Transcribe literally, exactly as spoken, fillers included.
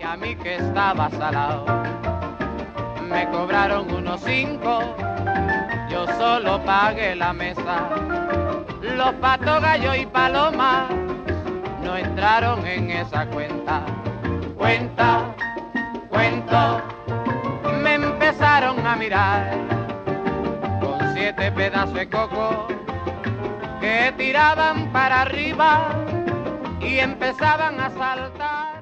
a mí que estaba salado. Me cobraron unos cinco, yo solo pagué la mesa. Los patos, gallo y paloma no entraron en esa cuenta. Cuenta, cuento, me empezaron a mirar con siete pedazos de coco que tiraban para arriba y empezaban a saltar.